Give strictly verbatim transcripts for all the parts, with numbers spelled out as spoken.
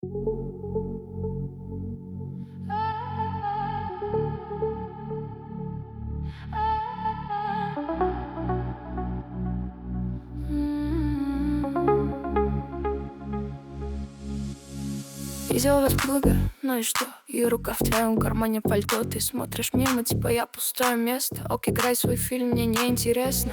Видел вас много, ну и что? И рука в твоем кармане пальто. Ты смотришь мимо, типа я пустое место. Ок, играй свой фильм, мне не интересно.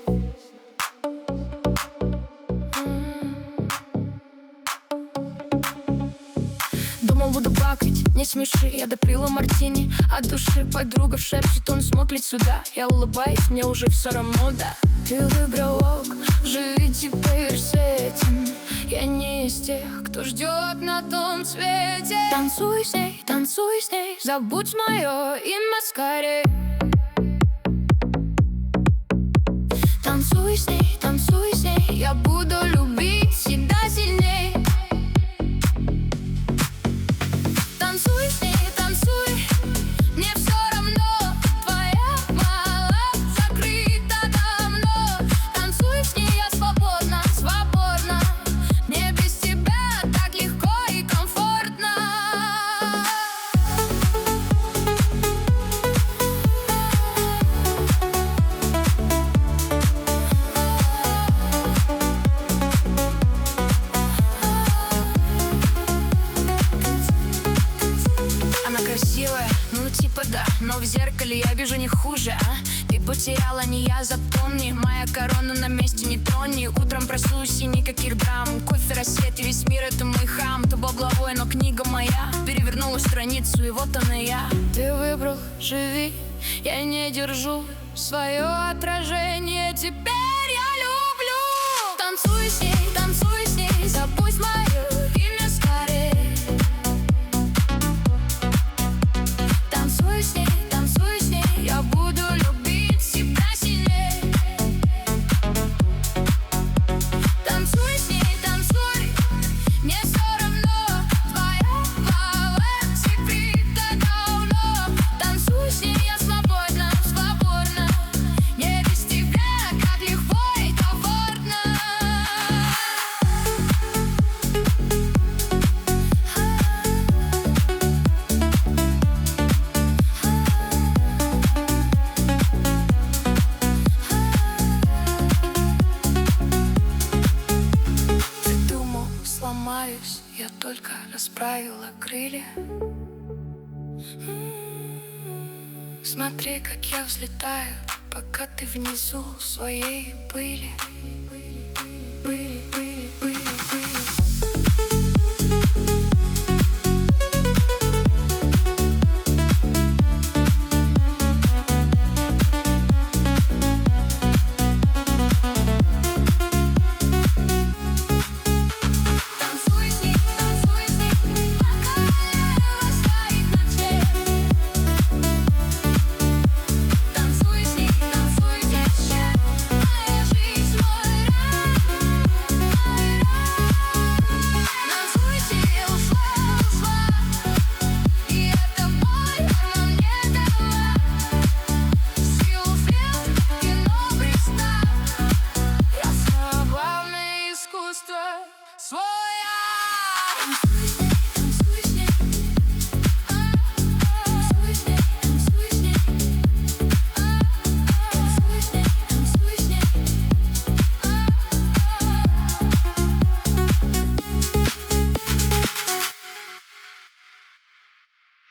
Думал, буду плакать, не смеши. Я допила мартини от души. Подруга шепчет, он смотрит сюда. Я улыбаюсь, мне уже все равно, да. Ты выбрал ок, живи теперь с этим. Я не из тех, кто ждет на том свете. Танцуй с ней, танцуй с ней, забудь мое имя скорее. Танцуй с ней, танцуй с ней, я буду любить всегда сильней. Танцуй с ней, танцуй, мне все равно, твоя мала закрыта давно. Танцуй с ней, я свободна, свободна. Мне без тебя так легко и комфортно. Она красивая, ну типа да, но в зеркале я вижу не хуже, а? Ты потеряла, не я, запомни. Моя корона на месте, не трони. Утром проснусь и никаких драм. Кофе, рассвет и весь мир — это мой храм. Ты был главой, но книга моя перевернула страницу, и вот она я. Ты выбрал, живи, я не держу свое отражение. Теперь я люблю. Танцуй с ней, танцуй с ней, забудь мое имя скорее. Танцуй с ней, танцуй с ней, я буду любить себя сильнее. Танцуй с ней, танцуй, мне все равно, твоя мала закрыта давно. Танцуй с ней, я свободна, свободна. Не без тебя как легко и комфортно. Ты думал, сломаюсь, я только расправила крылья. Смотри, как я взлетаю, пока ты внизу в своей пыли. Пыли, пыли.